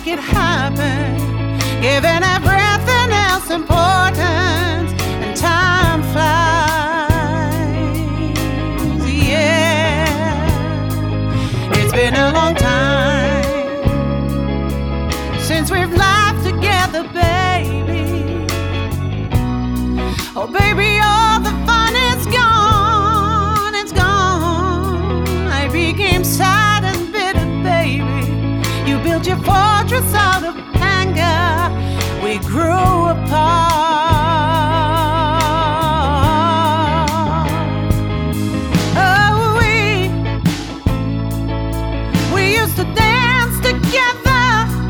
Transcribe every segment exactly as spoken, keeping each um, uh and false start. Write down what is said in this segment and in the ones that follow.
it happen, giving everything else importance, and time flies. Yeah, it's been a long time since we've laughed together, baby. Oh, baby, all the fun is gone, it's gone. I became sad and bitter, baby. You built your fortress out of anger. We grew apart. Oh, we we used to dance together,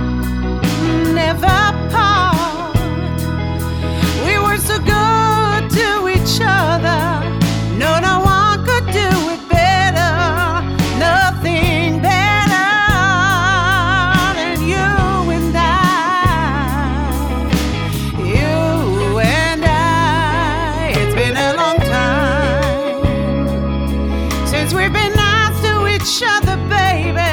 never part. We were so good to each other. No, no one could do it better. Nothing better than you and I. You and I. It's been a long time since we've been nice to each other, baby.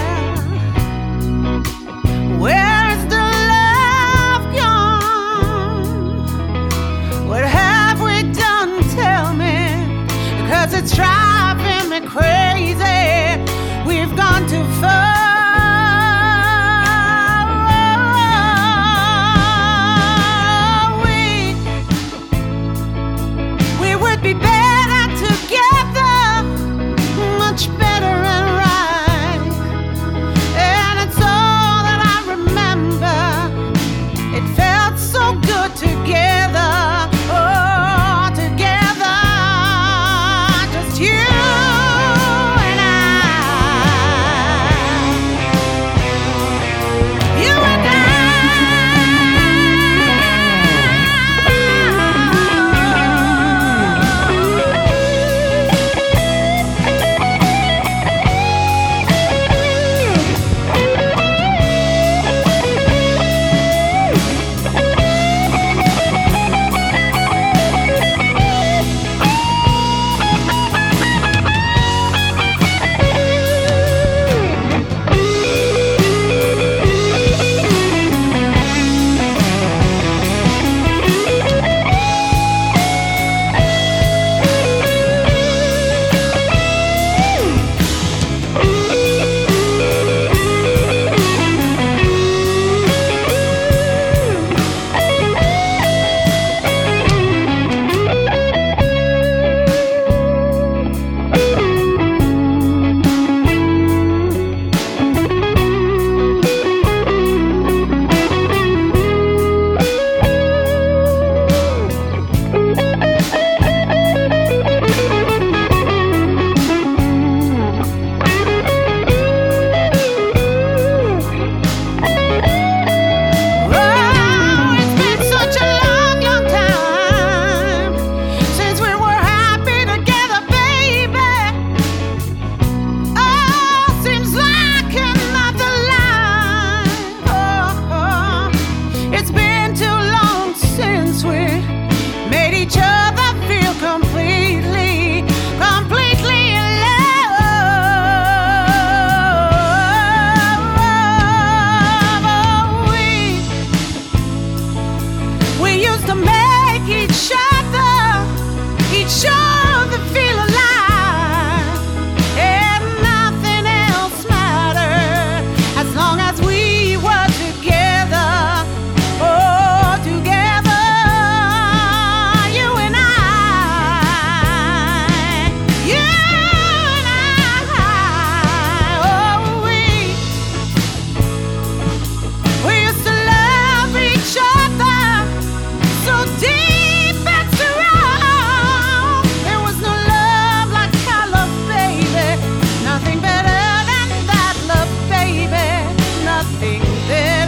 Where's the love gone? What have we done? Tell me, because it's driving me crazy. We've gone too far. We we would be better together, much better and right. And it's all that I remember. It felt so good together. Oh, together, just you and I. You and I. Each other feel completely, completely in love. Oh, we, we used to make each other, each other feel alive, and nothing else mattered as long as we were together. Oh, together. Nothing better